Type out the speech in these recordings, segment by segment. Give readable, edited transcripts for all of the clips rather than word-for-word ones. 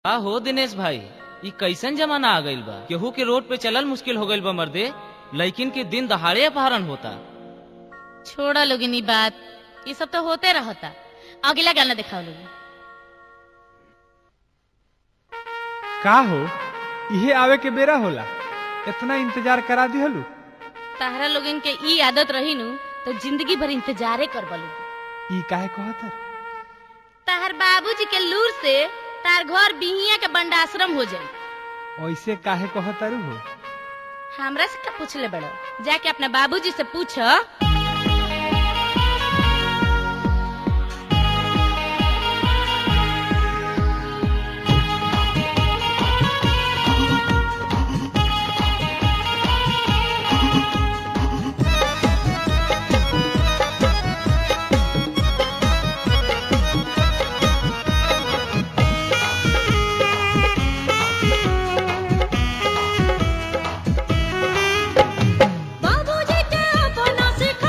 हाँ हो दिनेश भाई, ई कैसन जमाना आ गइल बा। केहू के रोड पे चलल मुश्किल हो गइल बा मर्दे। लड़किन के दिन दहाड़े अपहरण होता। छोड़ा लोगिन ई बात, ये सब तो होते रहता। अगला गाना दिखाओ लोगी। का हो इहे आवे के बेरा होला, इतना इंतजार करा दिहलू। ताहरा लोगिन के ई आदत रही नु तो जिंदगी भर इंतजारे कर बलू। ई काहे कहत? ताहर बाबूजी के लूर से तार घर बिहिया के बंडाश्रम हो जाए। ऐसे काहे कहतारू हो? हमरा से का पूछले बड़ो? जाके अपने बाबूजी से पूछ। बाबूजी के अपना सिखा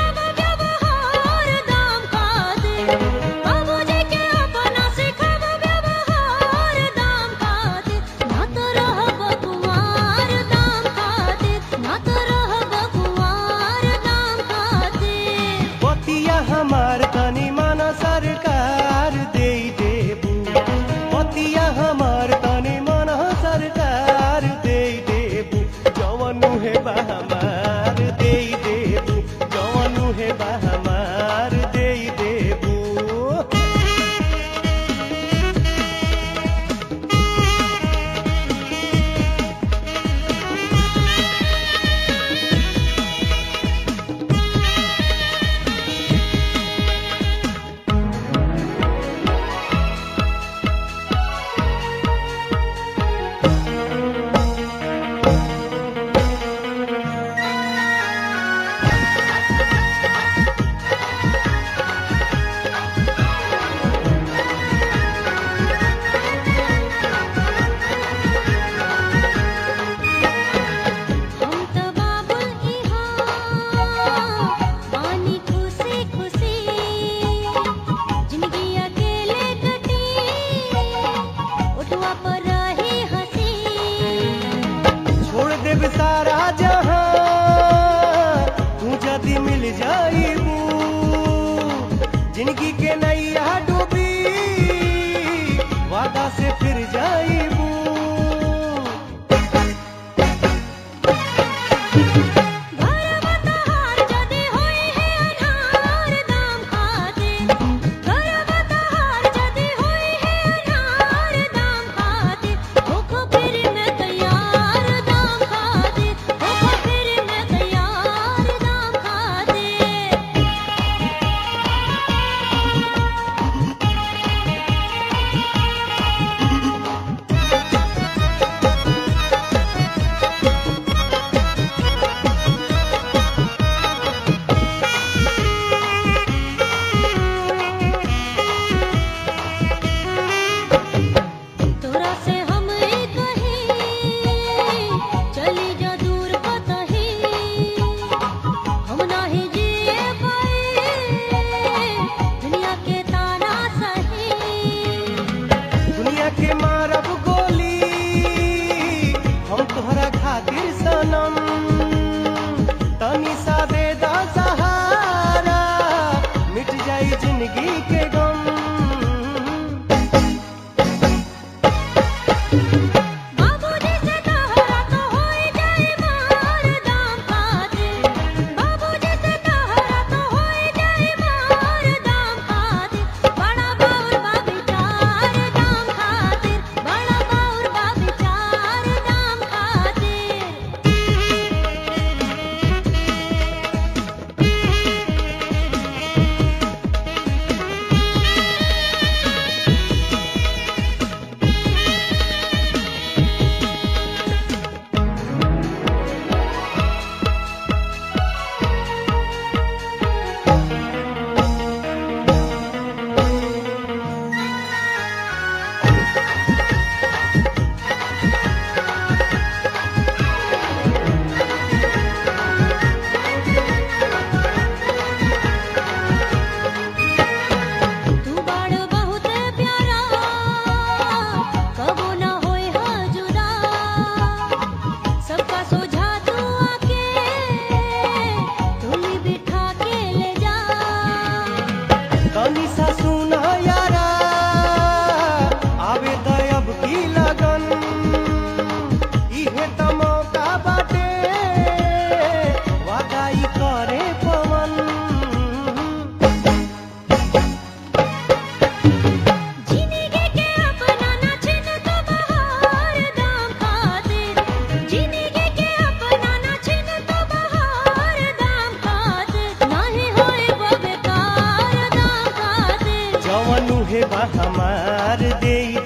मार देई